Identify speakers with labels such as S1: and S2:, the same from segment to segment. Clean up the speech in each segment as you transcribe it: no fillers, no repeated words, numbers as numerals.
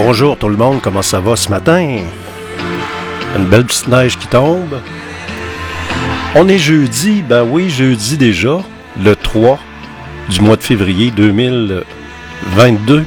S1: Bonjour tout le monde, comment ça va ce matin? Une belle petite neige qui tombe. On est jeudi, ben oui, jeudi déjà, le 3 du mois de février 2022.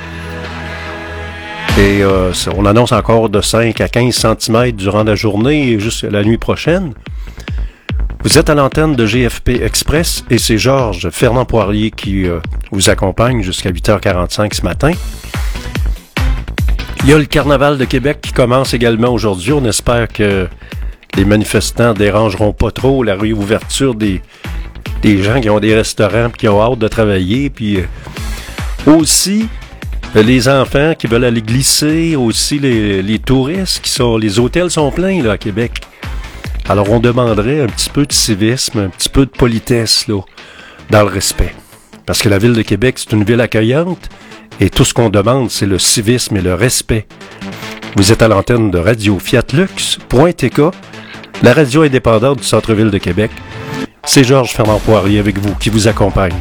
S1: Et on annonce encore de 5 à 15 cm durant la journée et jusqu'à la nuit prochaine. Vous êtes à l'antenne de GFP Express et c'est Georges Fernand Poirier qui vous accompagne jusqu'à 8h45 ce matin. Il y a le Carnaval de Québec qui commence également aujourd'hui. On espère que les manifestants dérangeront pas trop la réouverture des gens qui ont des restaurants et qui ont hâte de travailler. Puis aussi les enfants qui veulent aller glisser, aussi les touristes les hôtels sont pleins là à Québec. Alors on demanderait un petit peu de civisme, un petit peu de politesse là, dans le respect. Parce que la ville de Québec, c'est une ville accueillante et tout ce qu'on demande, c'est le civisme et le respect. Vous êtes à l'antenne de Radio Fiat Lux.tk, la radio indépendante du centre-ville de Québec. C'est Georges Fernand Poirier avec vous qui vous accompagne.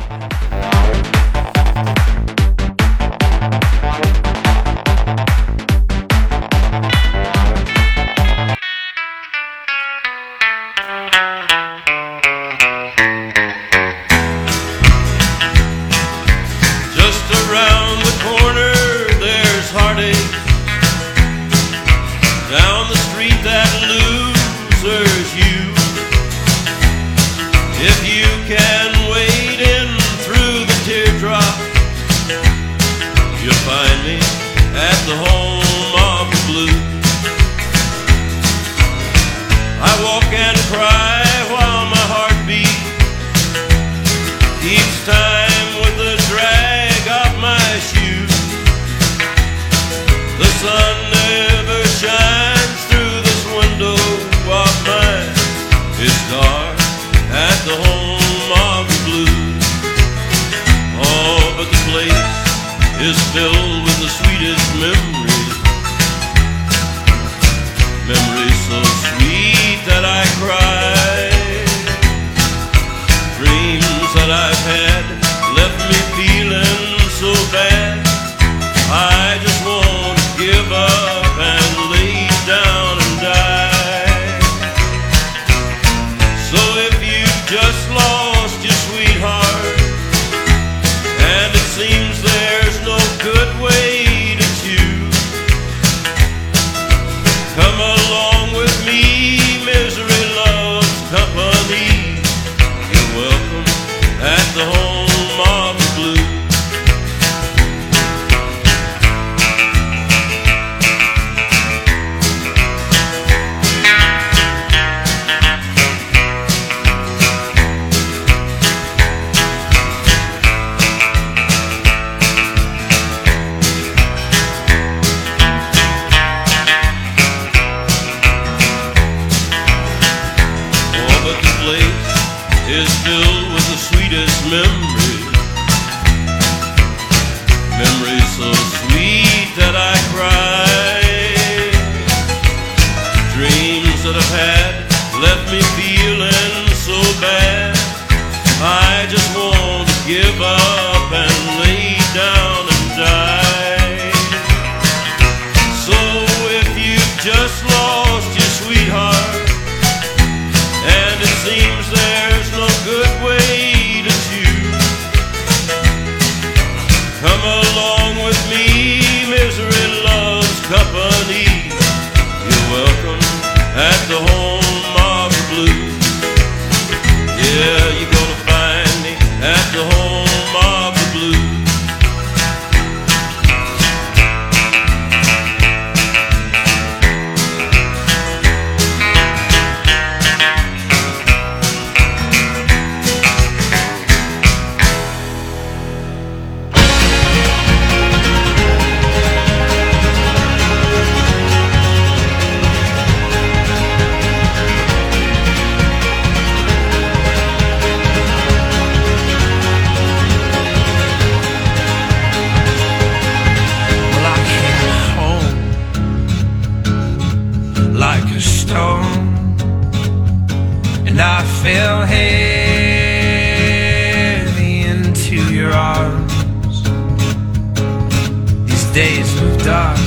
S2: days of dust,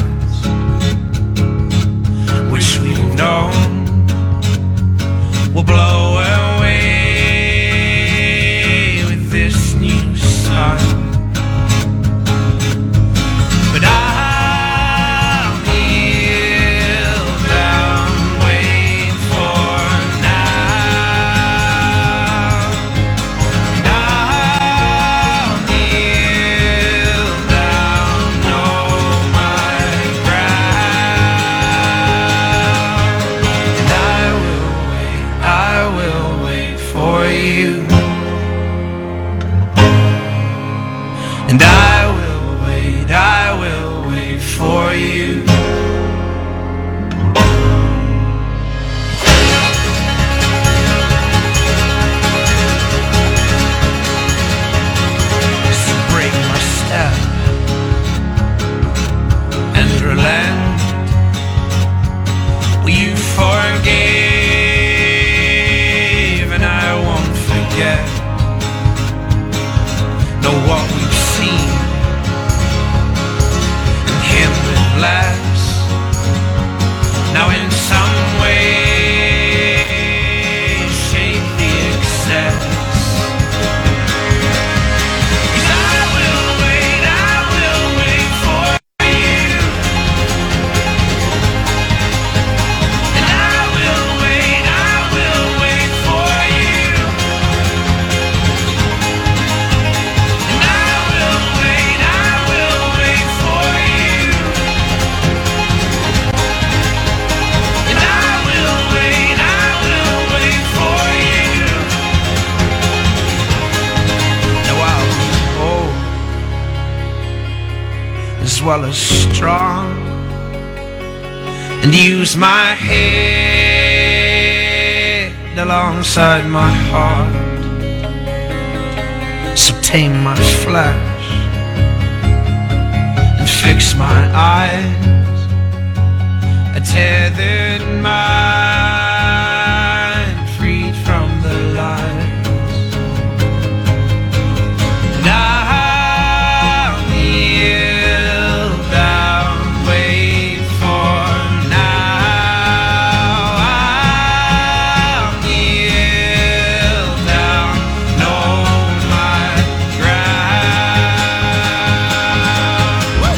S2: which we've known will blow away with this new sun. But I'll kneel down, wait for now. And I'll kneel down, know my ground. And I will wait for you. And I will wait for you. Just to break my step and relent. Well, you forgave and I won't forget. Know what we've seen and him with less. Now in some way shape the excess. 'Cause I will wait for you. And I will wait for you. And I will wait for you. And I will wait for you. Now I'll be old as well as strong, and use my head alongside my heart. So tame my flesh and fix my eyes, a tethered mind freed from the lies. And I'll kneel down, wait for now. I'll kneel down, know my ground. Woo!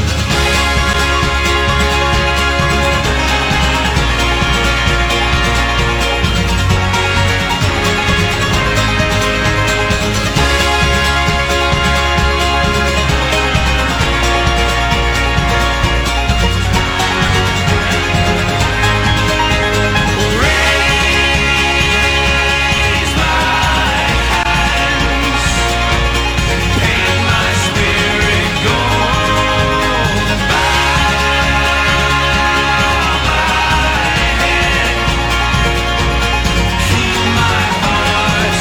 S2: Raise my hands, paint my spirit gold, bow my head, keep my heart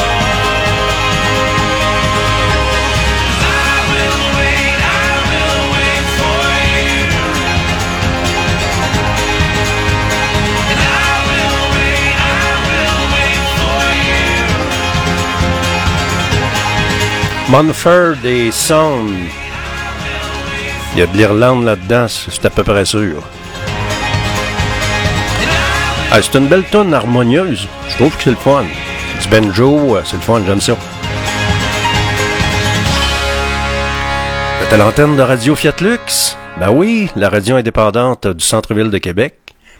S2: slow. I will wait for you. And I will wait for you.
S1: Mumford et Sons. Il y a de l'Irlande là-dedans, c'est à peu près sûr. Ah, c'est une belle tonne harmonieuse. Je trouve que c'est le fun. Du banjo, c'est le fun, j'aime ça. Vous êtes à l'antenne de Radio Fiat Lux? Ben oui, la radio indépendante du centre-ville de Québec.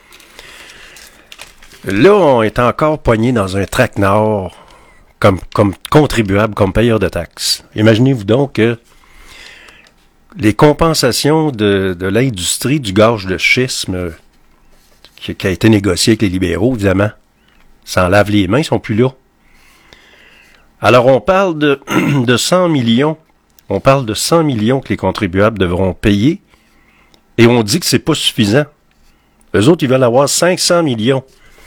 S1: Là, on est encore pogné dans un traquenard comme contribuable, comme payeur de taxes. Imaginez-vous donc que les compensations de l'industrie du gaz de schisme qui a été négocié avec les libéraux, évidemment, s'en lavent les mains, ils sont plus là. Alors, on parle de 100 millions. On parle de 100 millions que les contribuables devront payer et on dit que c'est pas suffisant. Eux autres, ils veulent avoir 500 millions.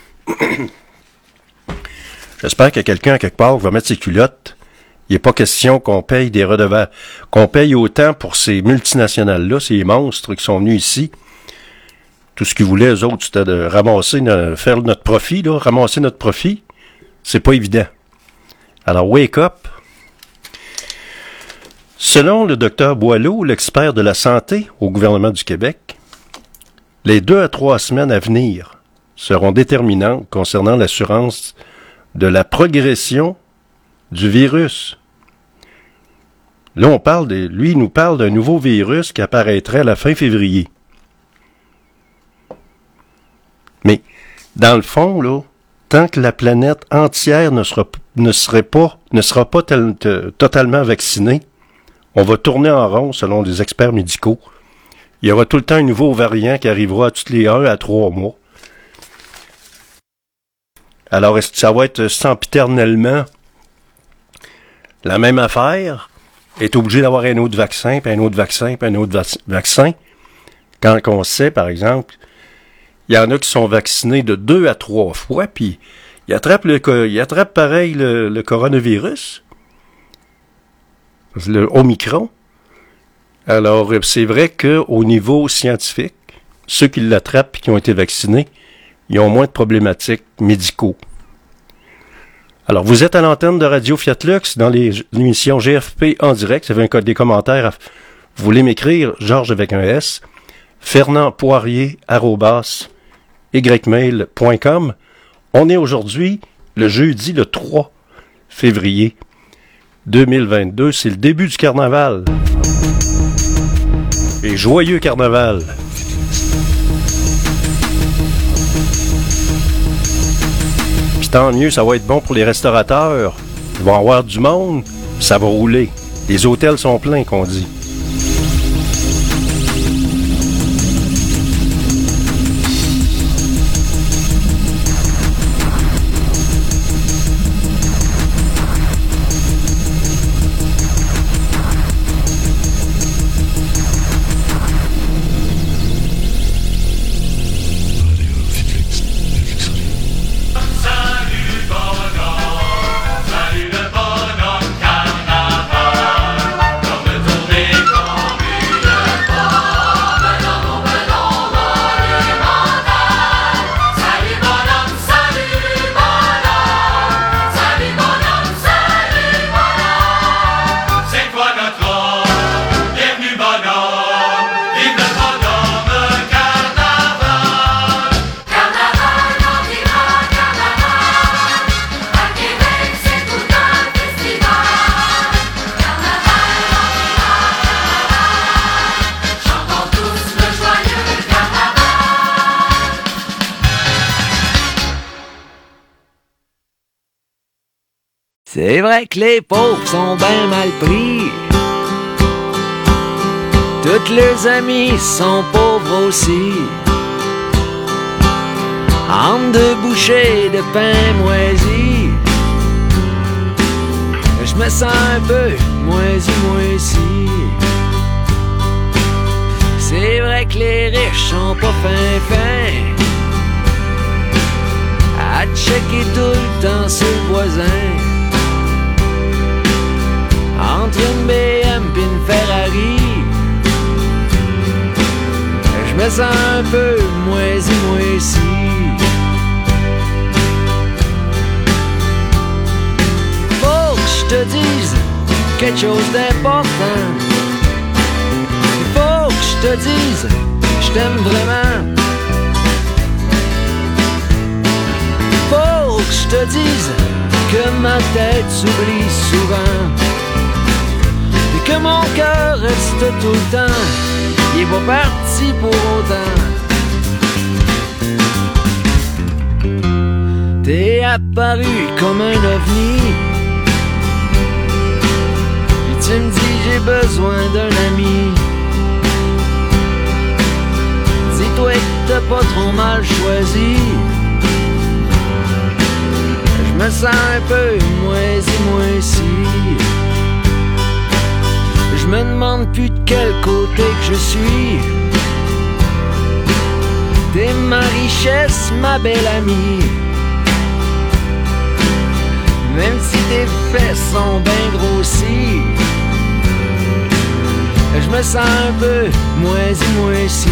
S1: J'espère qu'il y a quelqu'un à quelque part qui va mettre ses culottes. Il n'est pas question qu'on paye des redevables, qu'on paye autant pour ces multinationales-là, ces monstres qui sont venus ici. Tout ce qu'ils voulaient, eux autres, c'était de ramasser, faire notre profit, là, ramasser notre profit. C'est pas évident. Alors, wake up. Selon le Dr Boileau, l'expert de la santé au gouvernement du Québec, les 2 à 3 semaines à venir seront déterminantes concernant l'assurance de la progression du virus. Là, lui, il nous parle d'un nouveau virus qui apparaîtrait à la fin février. Mais, dans le fond, là, tant que la planète entière ne sera pas totalement vaccinée, on va tourner en rond selon des experts médicaux. Il y aura tout le temps un nouveau variant qui arrivera tous les 1 à 3 mois. Alors, est-ce que ça va être sempiternellement la même affaire? Est obligé d'avoir un autre vaccin, puis un autre vaccin, puis un autre vaccin? Quand on sait, par exemple, il y en a qui sont vaccinés de 2 à 3 fois, puis ils attrapent pareil le coronavirus, le Omicron. Alors, c'est vrai qu'au niveau scientifique, ceux qui l'attrapent et qui ont été vaccinés, ils ont moins de problématiques médicaux. Alors, vous êtes à l'antenne de Radio Fiat-Lux dans l'émission GFP en direct. Si vous avez des commentaires, vous voulez m'écrire, Georges avec un S, fernandpoirier@ymail.com. On est aujourd'hui, le jeudi, le 3 février 2022. C'est le début du carnaval. Et joyeux carnaval! Puis tant mieux, ça va être bon pour les restaurateurs. Ils vont avoir du monde, ça va rouler. Les hôtels sont pleins, qu'on dit.
S3: C'est vrai que les pauvres sont bien mal pris. Toutes leurs amies sont pauvres aussi. En 2 bouchées de pain moisi, je me sens un peu moisi. C'est vrai que les riches sont pas fin à checker tout le temps sur le voisin. Entre une BM pis une Ferrari, je me sens un peu moisi. Faut que je te dise quelque chose d'important. Faut que je te dise, je t'aime vraiment. Faut que je te dise que ma tête s'oublie souvent. Que mon cœur reste tout le temps, il est pas parti pour autant. T'es apparu comme un ovni, puis tu me dis j'ai besoin d'un ami. Dis-toi que t'as pas trop mal choisi. Je me sens un peu moisi. Je me demande plus de quel côté que je suis. T'es ma richesse, ma belle amie. Même si tes fesses sont bien grossies, je me sens un peu moisi.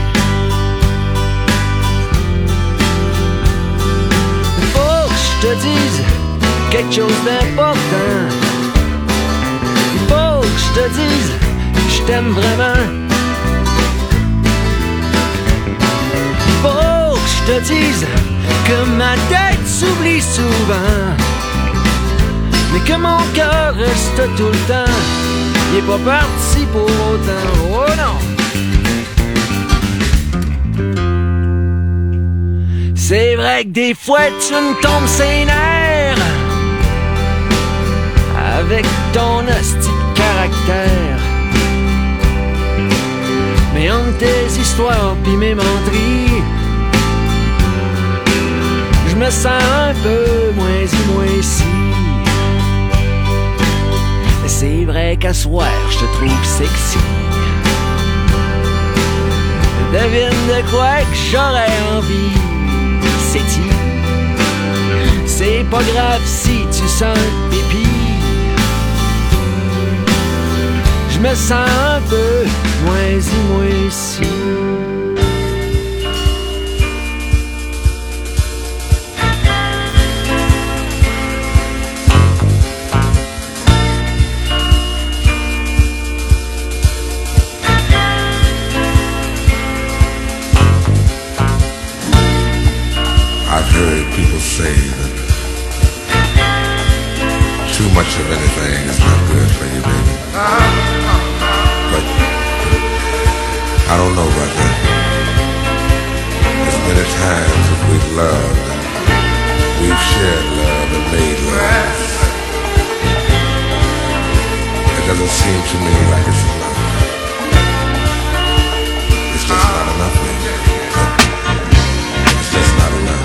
S3: Faut que je te dise quelque chose d'important. Faut que je je te dise que je t'aime vraiment. Faut que je te dise que ma tête s'oublie souvent, mais que mon cœur reste tout le temps. Il est pas parti pour autant, oh non. C'est vrai que des fois tu me tombes ses nerfs avec ton hostie de caractère. Mais entre tes histoires pis mes menteries, je me sens un peu moins ici. C'est vrai qu'à soir je te trouve sexy. Devine de quoi que j'aurais envie. C'est pas grave si tu sens le pipi. Je me sens un peu moins ici.
S4: I've heard people say that too much of anything is not good for you, baby. But I don't know about that. As many times as we've loved and we've shared love and made love, it doesn't seem to me like it's enough. It's just not enough, baby. It's just not enough.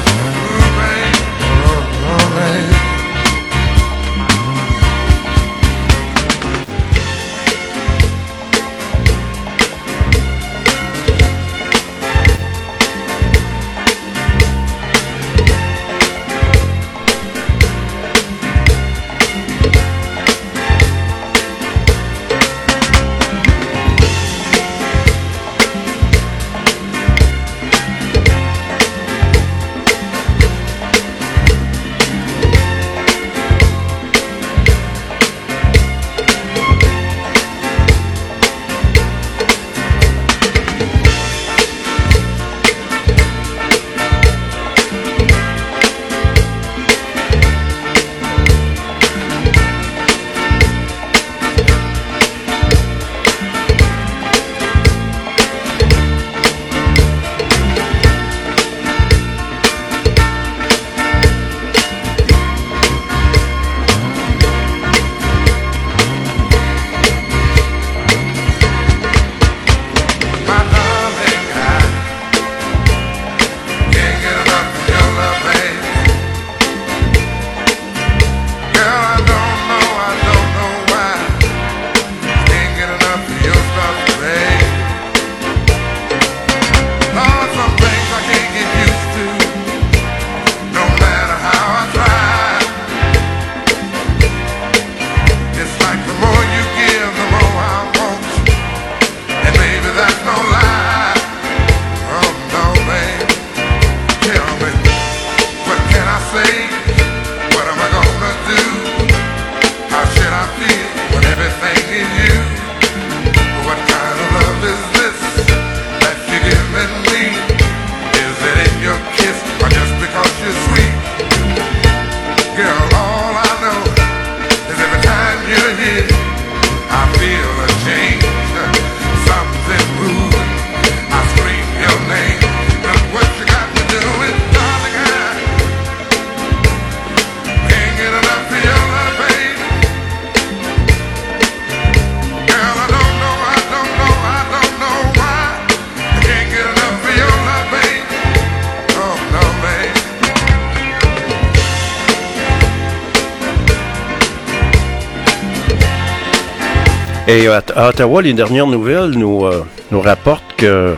S1: Et à Ottawa, les dernières nouvelles nous rapportent que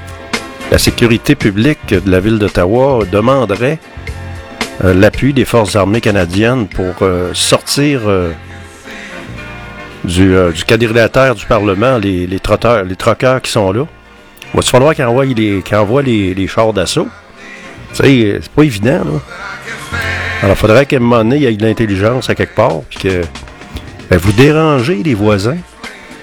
S1: la sécurité publique de la ville d'Ottawa demanderait l'appui des forces armées canadiennes pour sortir du quadrilatère du Parlement les troqueurs qui sont là. Il va falloir qu'ils envoient les chars d'assaut. Tu sais, c'est pas évident, là. Alors, il faudrait qu'à un moment donné, il y ait de l'intelligence à quelque part, puis que vous dérangez les voisins.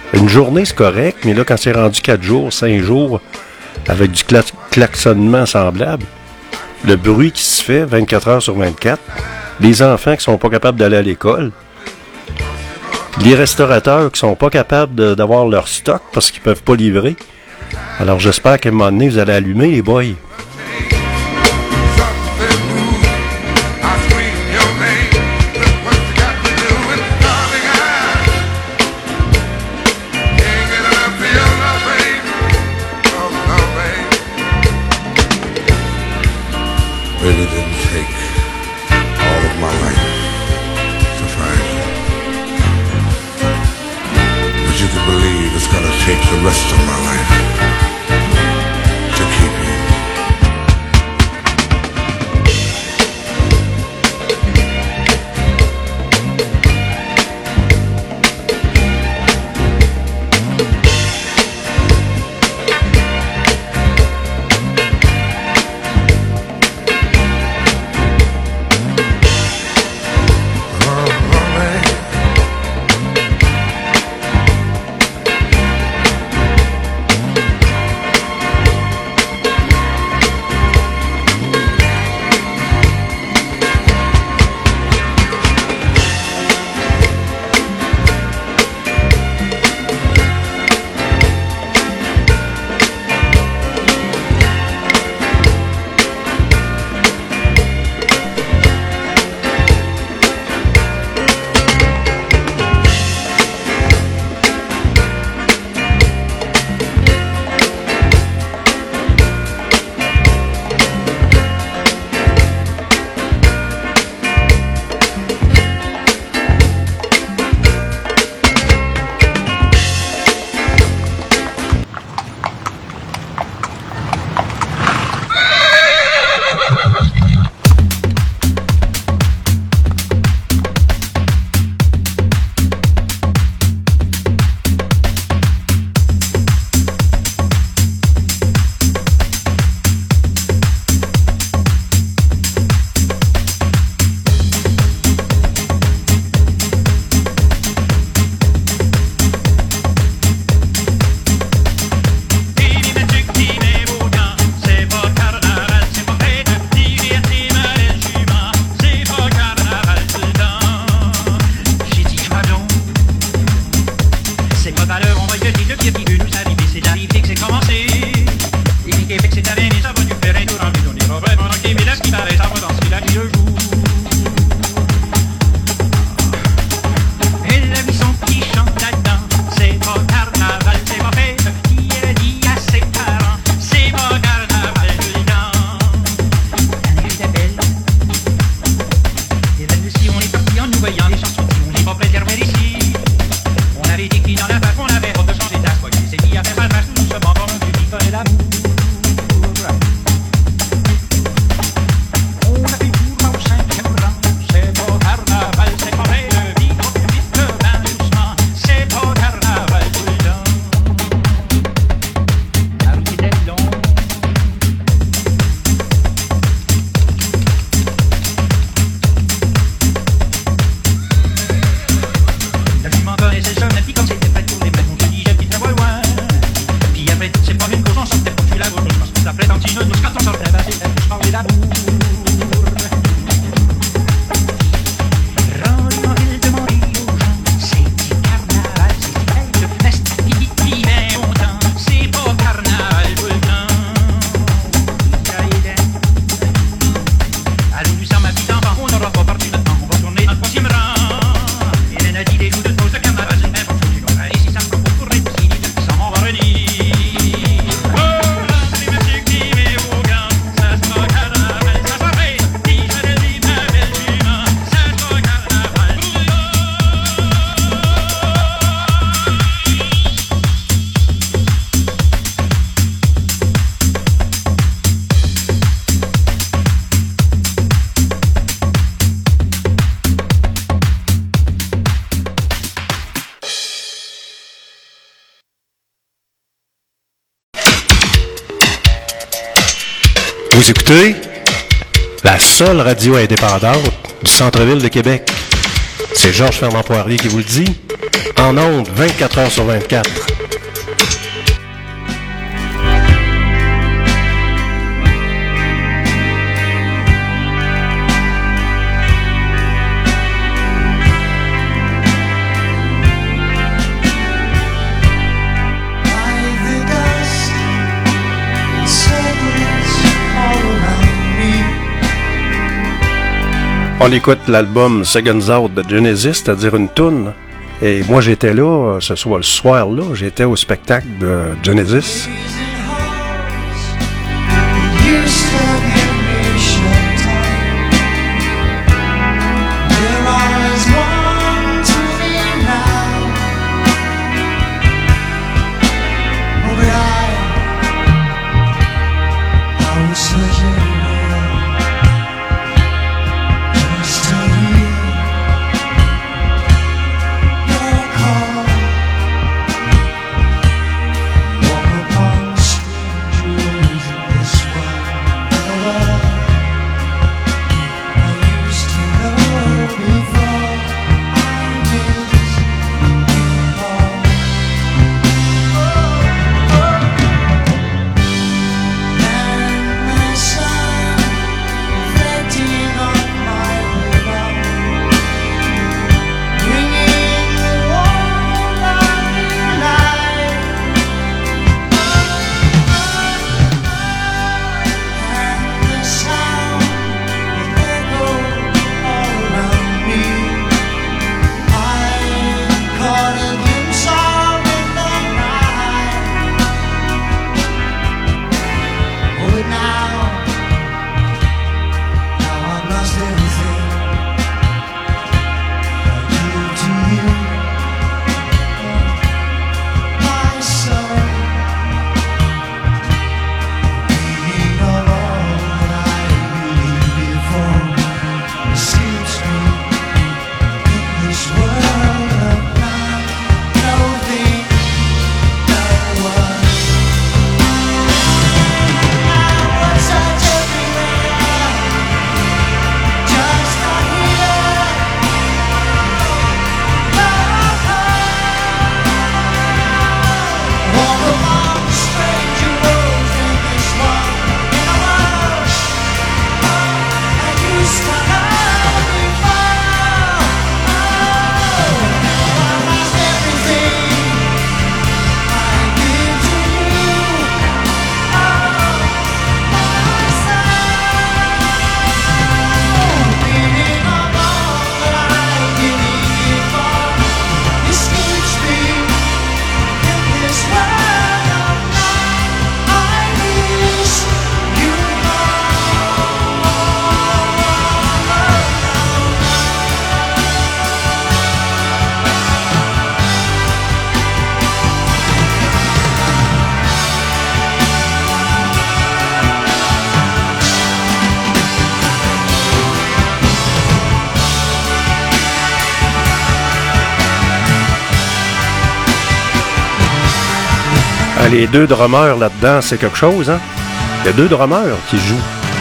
S1: Une journée, c'est correct, mais là, quand c'est rendu 4 jours, 5 jours, avec du klaxonnement semblable, le bruit qui se fait 24 heures sur 24, les enfants qui sont pas capables d'aller à l'école, les restaurateurs qui sont pas capables d'avoir leur stock parce qu'ils peuvent pas livrer. Alors j'espère qu'à un moment donné, vous allez allumer les boys.
S4: Really didn't take all of my life to find you. But you can believe it's gonna take the rest of my life to keep you.
S1: Vous écoutez la seule radio indépendante du centre-ville de Québec. C'est Georges Fernand Poirier qui vous le dit. En ondes, 24 heures sur 24. On écoute l'album Seconds Out de Genesis, c'est-à-dire une toune. Et moi, j'étais là, ce soir-là, j'étais au spectacle de Genesis. Les deux drummers là-dedans, c'est quelque chose, hein? Il y a deux drummers qui jouent.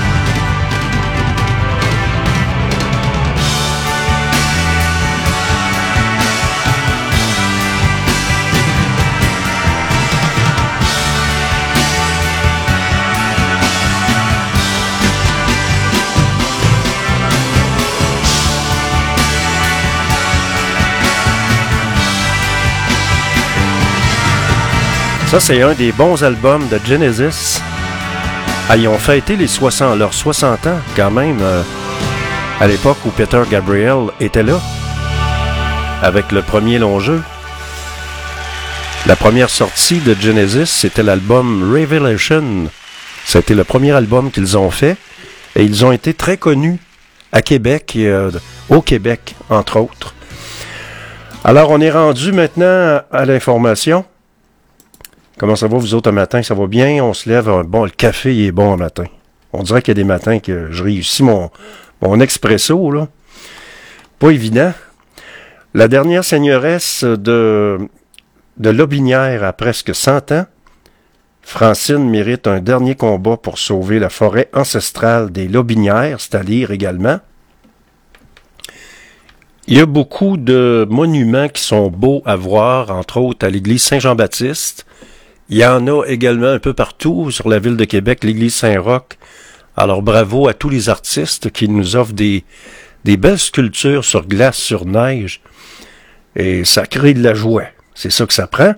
S1: Ça, c'est un des bons albums de Genesis. Ah, ils ont fêté leurs 60 ans, quand même, à l'époque où Peter Gabriel était là, avec le premier long jeu. La première sortie de Genesis, c'était l'album Revelation. C'était le premier album qu'ils ont fait, et ils ont été très connus à Québec, et, au Québec, entre autres. Alors, on est rendu maintenant à l'information. Comment ça va, vous autres, un matin? Ça va bien? On se lève. Bon, le café, il est bon un matin. On dirait qu'il y a des matins que je réussis mon expresso, là. Pas évident. La dernière seigneuresse de Lotbinière a presque 100 ans. Francine mérite un dernier combat pour sauver la forêt ancestrale des Lotbinières, c'est à lire également. Il y a beaucoup de monuments qui sont beaux à voir, entre autres à l'église Saint-Jean-Baptiste. Il y en a également un peu partout sur la ville de Québec, l'église Saint-Roch. Alors bravo à tous les artistes qui nous offrent des belles sculptures sur glace, sur neige. Et ça crée de la joie. C'est ça que ça prend.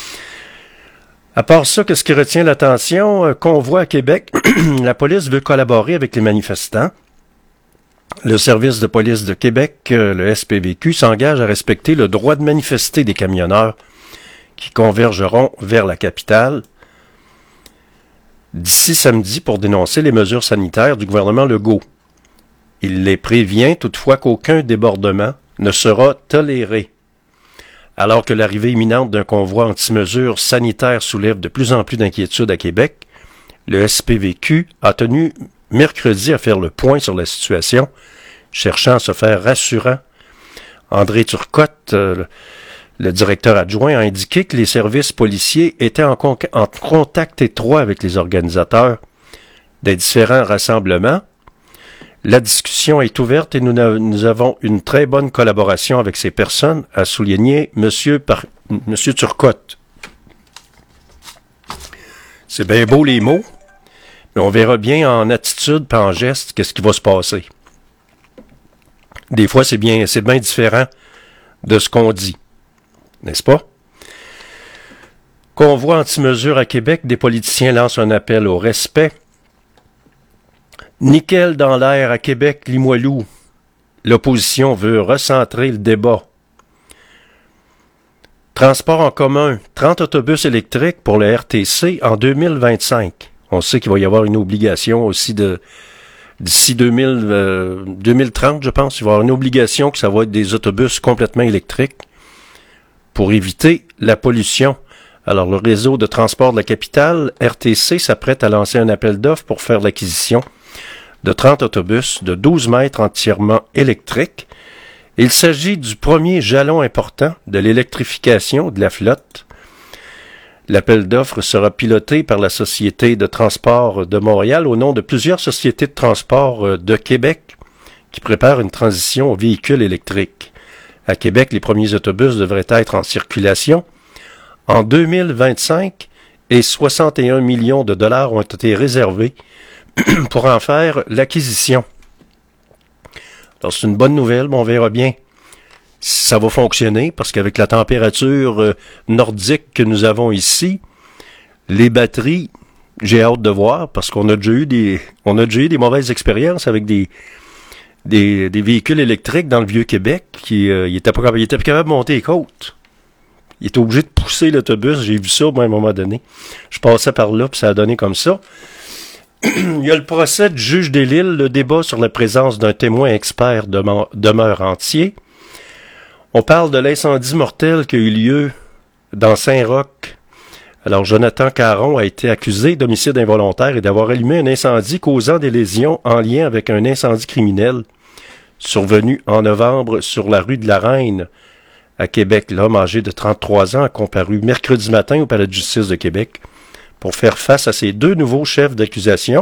S1: À part ça, qu'est-ce qui retient l'attention? Convoi à Québec. La police veut collaborer avec les manifestants. Le service de police de Québec, le SPVQ, s'engage à respecter le droit de manifester des camionneurs qui convergeront vers la capitale d'ici samedi pour dénoncer les mesures sanitaires du gouvernement Legault. Il les prévient toutefois qu'aucun débordement ne sera toléré. Alors que l'arrivée imminente d'un convoi anti-mesures sanitaires soulève de plus en plus d'inquiétudes à Québec, le SPVQ a tenu mercredi à faire le point sur la situation, cherchant à se faire rassurant. André Turcotte, le directeur adjoint, a indiqué que les services policiers étaient en contact étroit avec les organisateurs des différents rassemblements. La discussion est ouverte et nous avons une très bonne collaboration avec ces personnes, a souligné M. Turcotte. C'est bien beau les mots, mais on verra bien en attitude et en geste qu'est-ce qui va se passer. Des fois, c'est bien différent de ce qu'on dit. N'est-ce pas? Convoi anti-mesures à Québec, des politiciens lancent un appel au respect. Nickel dans l'air à Québec, Limoilou. L'opposition veut recentrer le débat. Transport en commun, 30 autobus électriques pour le RTC en 2025. On sait qu'il va y avoir une obligation aussi d'ici 2030, je pense, il va y avoir une obligation que ça va être des autobus complètement électriques pour éviter la pollution. Alors, le réseau de transport de la capitale, RTC, s'apprête à lancer un appel d'offres pour faire l'acquisition de 30 autobus de 12 mètres entièrement électriques. Il s'agit du premier jalon important de l'électrification de la flotte. L'appel d'offres sera piloté par la Société de transport de Montréal au nom de plusieurs sociétés de transport de Québec qui préparent une transition aux véhicules électriques. À Québec, les premiers autobus devraient être en circulation en 2025 et 61 millions de dollars ont été réservés pour en faire l'acquisition. Alors, c'est une bonne nouvelle, mais on verra bien si ça va fonctionner, parce qu'avec la température nordique que nous avons ici, les batteries, j'ai hâte de voir, parce qu'on a déjà eu des mauvaises expériences avec des véhicules électriques dans le Vieux-Québec qui étaient pas capables de monter les côtes. Il était obligé de pousser l'autobus, j'ai vu ça à un moment donné. Je passais par là, puis ça a donné comme ça. Il y a le procès du juge des Lilles. Le débat sur la présence d'un témoin expert demeure entier. On parle de l'incendie mortel qui a eu lieu dans Saint-Roch. Alors, Jonathan Caron a été accusé d'homicide involontaire et d'avoir allumé un incendie causant des lésions en lien avec un incendie criminel survenu en novembre sur la rue de la Reine à Québec. L'homme âgé de 33 ans a comparu mercredi matin au Palais de justice de Québec pour faire face à ses deux nouveaux chefs d'accusation.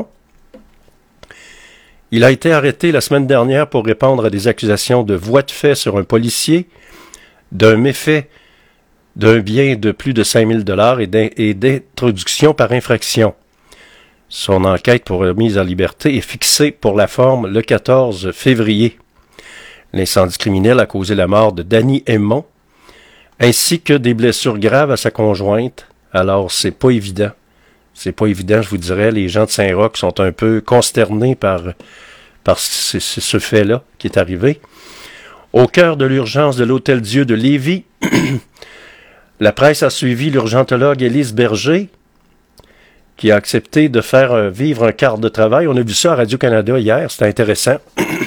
S1: Il a été arrêté la semaine dernière pour répondre à des accusations de voies de fait sur un policier, d'un méfait d'un bien de plus de 5 000 $ et d'introduction par infraction. Son enquête pour remise en liberté est fixée pour la forme le 14 février. L'incendie criminel a causé la mort de Danny Aymon, ainsi que des blessures graves à sa conjointe. Alors, c'est pas évident. C'est pas évident, je vous dirais. Les gens de Saint-Roch sont un peu consternés par ce fait-là qui est arrivé. Au cœur de l'urgence de l'Hôtel-Dieu de Lévis, la presse a suivi l'urgentologue Élise Berger, qui a accepté de faire vivre un quart de travail. On a vu ça à Radio-Canada hier, c'était intéressant.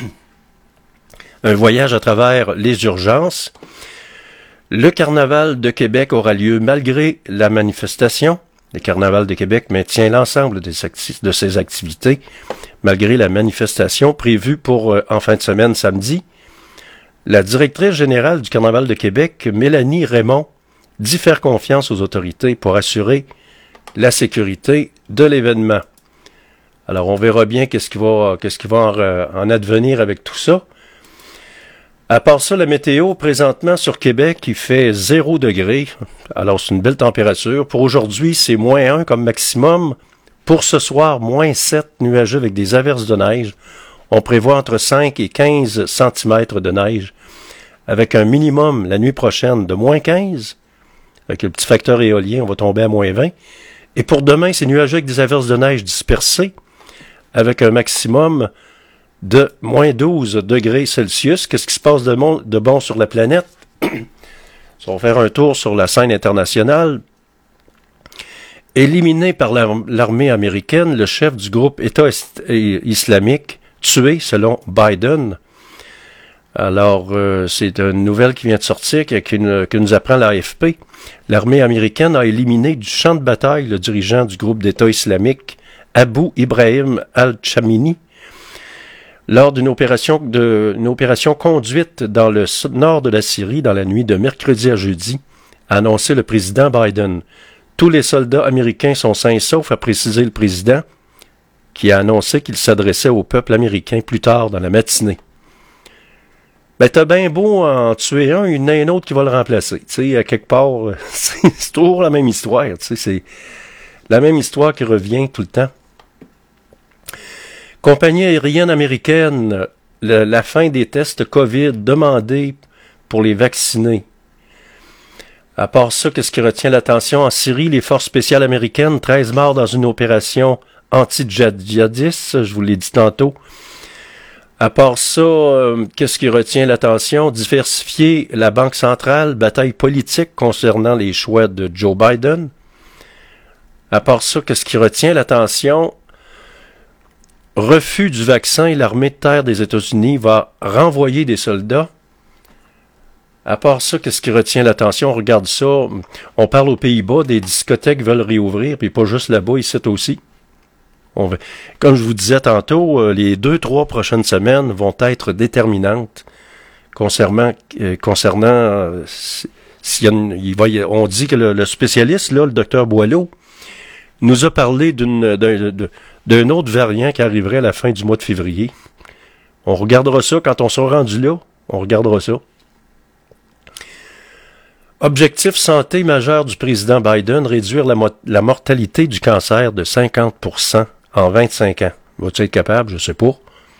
S1: Un voyage à travers les urgences. Le Carnaval de Québec aura lieu malgré la manifestation. Le Carnaval de Québec maintient l'ensemble de ses activités, malgré la manifestation prévue pour en fin de semaine samedi. La directrice générale du Carnaval de Québec, Mélanie Raymond, dit faire confiance aux autorités pour assurer la sécurité de l'événement. Alors, on verra bien qu'est-ce qui va en advenir avec tout ça. À part ça, la météo, présentement sur Québec, il fait 0 degré. Alors, c'est une belle température. Pour aujourd'hui, c'est -1 comme maximum. Pour ce soir, -7, nuageux avec des averses de neige. On prévoit entre 5 et 15 cm de neige, avec un minimum la nuit prochaine de -15. Avec le petit facteur éolien, on va tomber à -20. Et pour demain, c'est nuageux avec des averses de neige dispersées, avec un maximum de -12 degrés Celsius. Qu'est-ce qui se passe de bon sur la planète? On va faire un tour sur la scène internationale. Éliminé par l'armée américaine, le chef du groupe État islamique, tué selon Biden. Alors, c'est une nouvelle qui vient de sortir, que nous apprend l'AFP. L'armée américaine a éliminé du champ de bataille le dirigeant du groupe d'État islamique, Abu Ibrahim al-Chamini, lors d'une opération conduite dans le nord de la Syrie dans la nuit de mercredi à jeudi, a annoncé le président Biden. Tous les soldats américains sont sains et saufs, a précisé le président, qui a annoncé qu'il s'adressait au peuple américain plus tard dans la matinée. Ben, t'as bien beau en tuer un, il y en a un autre qui va le remplacer. Tu sais, à quelque part, c'est toujours la même histoire. Tu sais, c'est la même histoire qui revient tout le temps. Compagnie aérienne américaine, la fin des tests COVID demandés pour les vaccinés. À part ça, qu'est-ce qui retient l'attention? En Syrie, les forces spéciales américaines, 13 morts dans une opération anti-djihadiste, je vous l'ai dit tantôt. À part ça, qu'est-ce qui retient l'attention? Diversifier la Banque centrale, bataille politique concernant les choix de Joe Biden. À part ça, qu'est-ce qui retient l'attention? Refus du vaccin et l'armée de terre des États-Unis va renvoyer des soldats. À part ça, qu'est-ce qui retient l'attention? On regarde ça. On parle aux Pays-Bas, des discothèques veulent réouvrir, puis pas juste là-bas, ici aussi. Comme je vous disais tantôt, les 2-3 prochaines semaines vont être déterminantes concernant on dit que le spécialiste, là, le docteur Boileau, nous a parlé d'un autre variant qui arriverait à la fin du mois de février. On regardera ça quand on sera rendu là. On regardera ça. Objectif santé majeur du président Biden, réduire la mortalité du cancer de 50% en 25 ans. Va-t-il être capable? Je ne sais pas.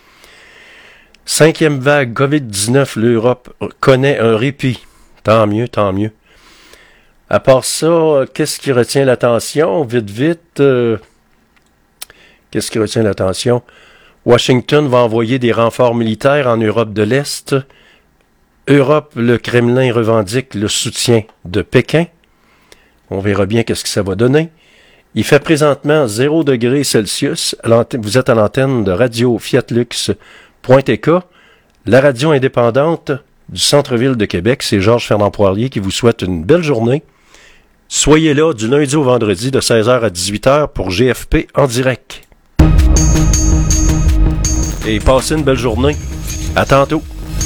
S1: 5e vague COVID-19, l'Europe connaît un répit. Tant mieux, tant mieux. À part ça, qu'est-ce qui retient l'attention? Vite. Qu'est-ce qui retient l'attention? Washington va envoyer des renforts militaires en Europe de l'Est. Europe, le Kremlin revendique le soutien de Pékin. On verra bien qu'est-ce que ça va donner. Il fait présentement 0 degrés Celsius. Vous êtes à l'antenne de Radio Fiatlux.tk, la radio indépendante du centre-ville de Québec. C'est Georges Fernand Poirier qui vous souhaite une belle journée. Soyez là du lundi au vendredi de 16h à 18h pour GFP en direct. Et passez une belle journée. À tantôt.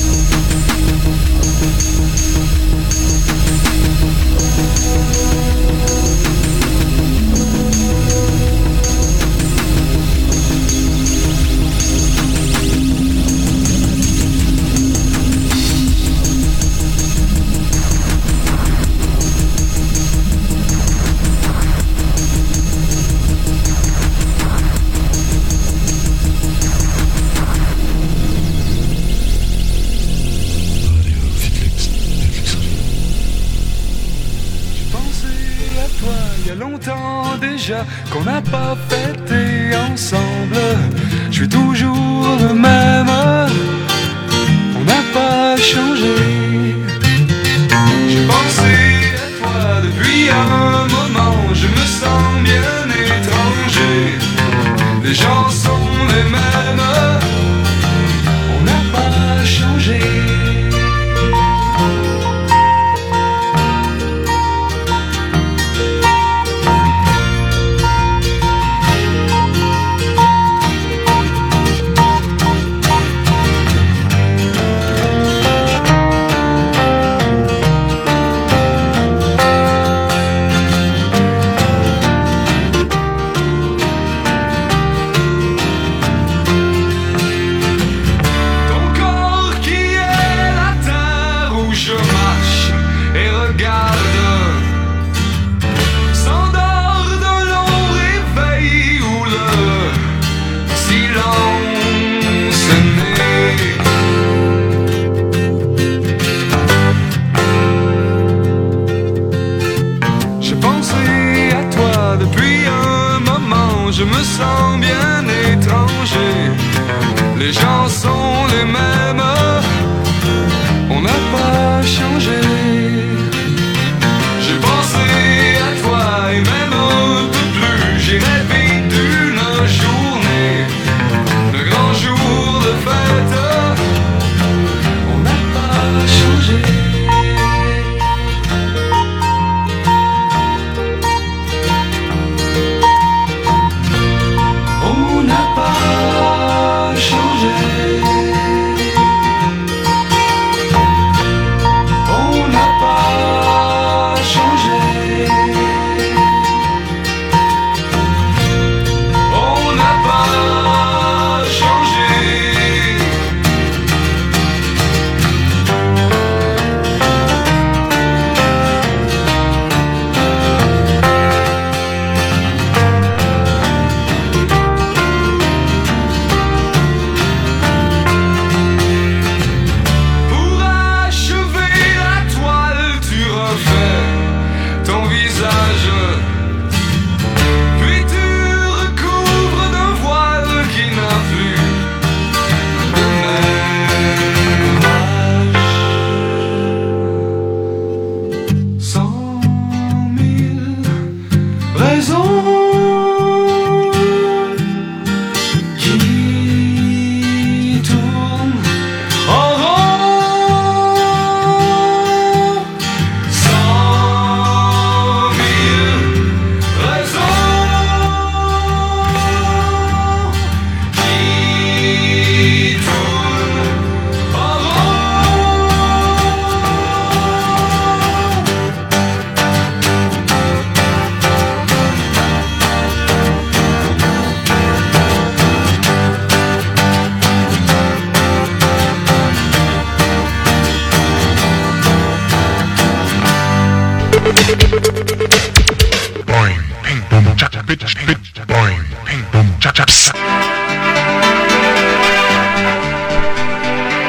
S5: Qu'on n'a pas fêté ensemble, je suis toujours le même, on n'a pas changé. J'ai pensé à toi depuis un moment, je me sens bien étranger. Les gens sont les mêmes, on n'a pas changé.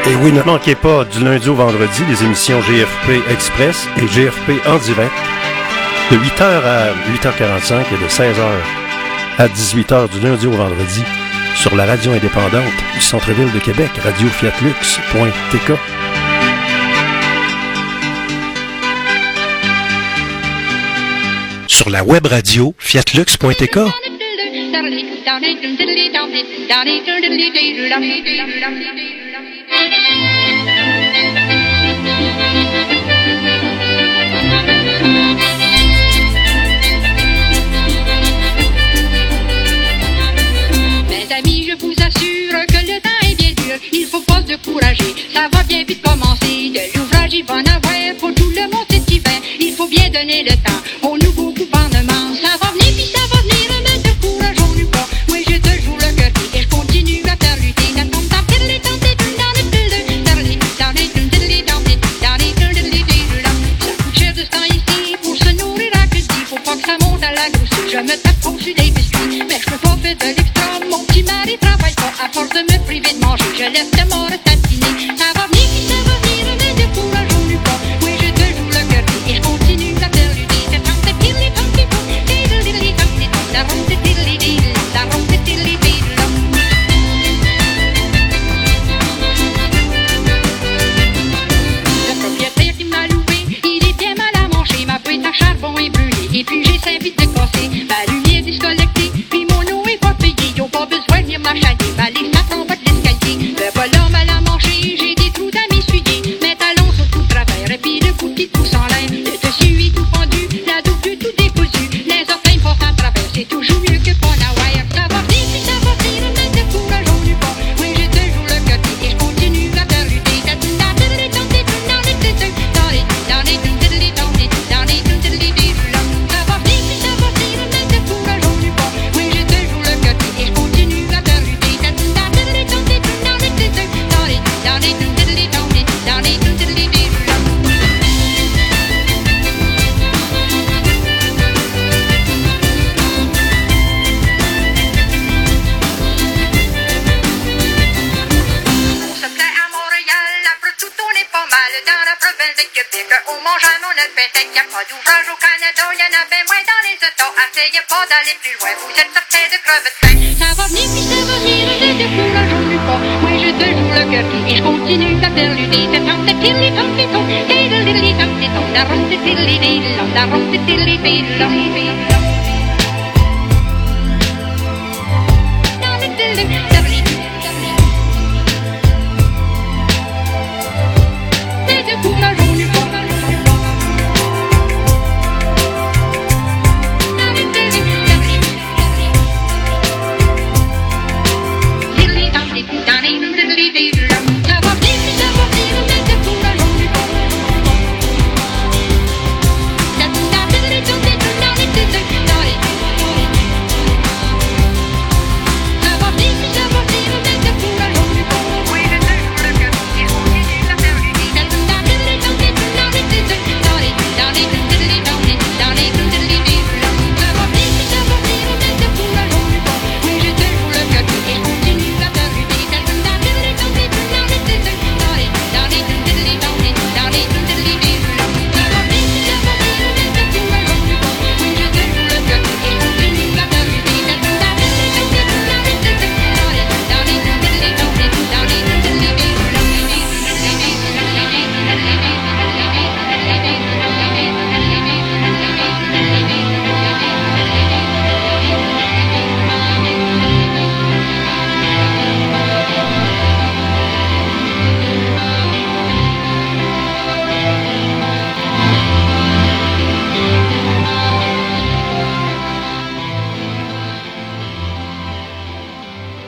S1: Et oui, ne manquez pas du lundi au vendredi les émissions GFP Express et GFP en direct de 8h à 8h45 et de 16h à 18h du lundi au vendredi sur la radio indépendante du centre-ville de Québec, radiofiatlux.tk. Sur la web radio fiatlux.tk.
S6: Mes amis, je vous assure que le temps est bien dur. Il faut pas se décourager, ça va bien vite commencer. De l'ouvrage, il va en avoir pour tout le monde cet hiver. Il faut bien donner le temps au nouveau gouvernement. Ça va venir, puis ça va venir, mais décourageons-nous pas. Moi, j'ai toujours le cœur et je continue à faire lutter. Ça coûte cher de ce temps ici pour se nourrir à que dit. Faut pas que ça monte à la grosse. Je me tape au-dessus des biscuits, mais je peux pas faire de l'extra. Mon petit mari travaille pas à force de me priver de manger. Je laisse le mort tatiner. Ça va venir, puis ça va venir, mais décourageons-nous pas. Oui, j'ai toujours le cœur et je continue à faire lutter. C'est tant de pire, les tant pis, la ronde de tilly, la ronde de tilly, le propriétaire qui m'a loué, il est bien mal à manger. Ma boîte à charbon est brûlée et puis j'ai 5 vitres de casser. Ma lumière disconnectée, puis mon eau est pas payée. Ils ont pas besoin de venir m'achaler, ma liste m'attend en bas de l'escalier. Le volant mal à manger, j'ai des trous dans mes souliers. Mes talons sont tout travers et puis le bout qui pousse en l'air. Le dessus est tout pendu, la double tout décousu. Les orteils passent à travers, c'est toujours mieux que pas la wire. Ça va venir, puis ça va venir, mais décourageons-nous pas. Oui, j'ai toujours le cœur et je continue à faire lutter. Dans la province de Québec, on mange à mon appétit. Y'a pas d'ouvrage au Canada, y'en avait moins dans les États. Essayez pas d'aller plus loin, vous êtes certain de crever de faim. Ça va venir, puis ça va venir, ne décourageons-nous pas. Moi j'ai toujours le cœur et je continue à faire lutter. C'est tant de pire, les tant pis, la ronde de tilly, la ronde de tilly, la ronde de tilly.